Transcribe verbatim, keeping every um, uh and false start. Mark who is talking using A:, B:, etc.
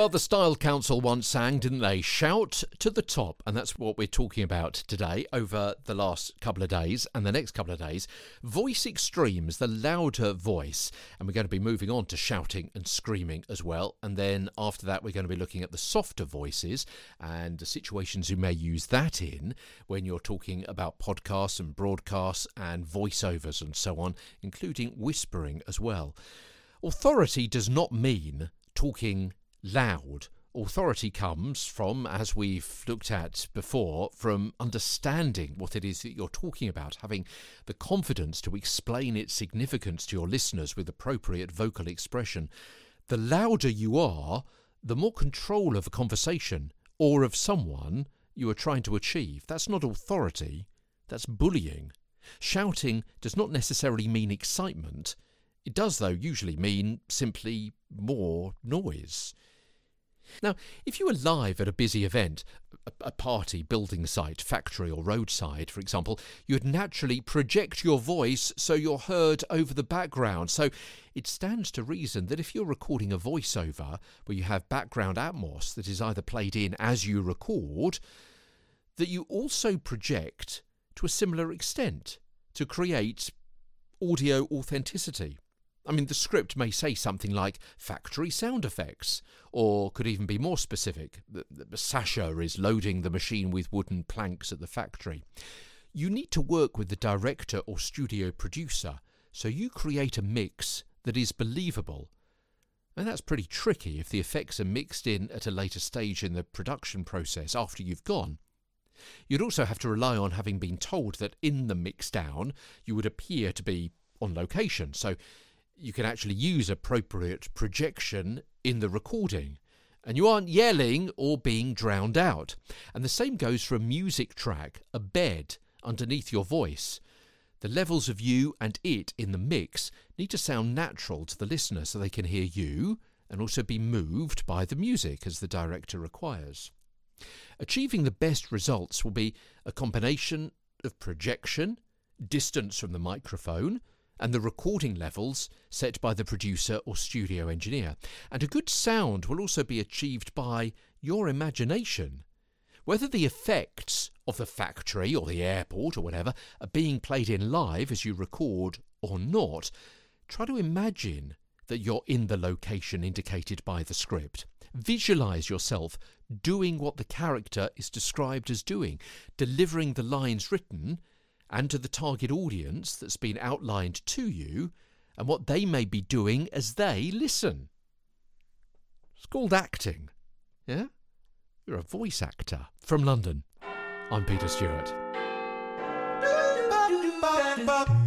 A: Well, the Style Council once sang, didn't they? Shout to the top. And that's what we're talking about today over the last couple of days and the next couple of days. Voice extremes, the louder voice. And we're going to be moving on to shouting and screaming as well. And then after that, we're going to be looking at the softer voices and the situations you may use that in when you're talking about podcasts and broadcasts and voiceovers and so on, including whispering as well. Authority does not mean talking loud. Authority comes from, as we've looked at before, from understanding what it is that you're talking about, having the confidence to explain its significance to your listeners with appropriate vocal expression. The louder you are, the more control of a conversation or of someone you are trying to achieve. That's not authority, that's bullying. Shouting does not necessarily mean excitement. It does, though, usually mean simply more noise. Now, if you were live at a busy event, a, a party, building site, factory or roadside, for example, you'd naturally project your voice so you're heard over the background. So it stands to reason that if you're recording a voiceover where you have background atmos that is either played in as you record, that you also project to a similar extent to create audio authenticity. I mean, the script may say something like factory sound effects, or could even be more specific. The, the, Sasha is loading the machine with wooden planks at the factory. You need to work with the director or studio producer, so you create a mix that is believable. And that's pretty tricky if the effects are mixed in at a later stage in the production process after you've gone. You'd also have to rely on having been told that in the mix down you would appear to be on location, so you can actually use appropriate projection in the recording, and you aren't yelling or being drowned out. And the same goes for a music track, a bed underneath your voice. The levels of you and it in the mix need to sound natural to the listener so they can hear you and also be moved by the music as the director requires. Achieving the best results will be a combination of projection, distance from the microphone, and the recording levels set by the producer or studio engineer. And a good sound will also be achieved by your imagination. Whether the effects of the factory or the airport or whatever are being played in live as you record or not, try to imagine that you're in the location indicated by the script. Visualize yourself doing what the character is described as doing, delivering the lines written and to the target audience that's been outlined to you, and what they may be doing as they listen. It's called acting, yeah? You're a voice actor. From London, I'm Peter Stewart.